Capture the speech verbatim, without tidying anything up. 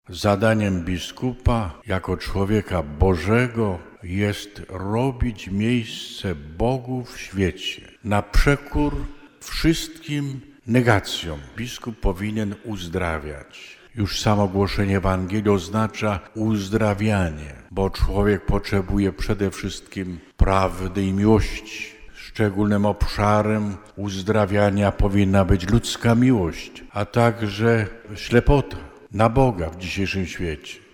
Zadaniem biskupa jako człowieka Bożego jest robić miejsce Bogu w świecie, na przekór wszystkim negacjom. Biskup powinien uzdrawiać. Już samo głoszenie Ewangelii oznacza uzdrawianie, bo człowiek potrzebuje przede wszystkim prawdy i miłości. Szczególnym obszarem uzdrawiania powinna być ludzka miłość, a także ślepota na Boga w dzisiejszym świecie.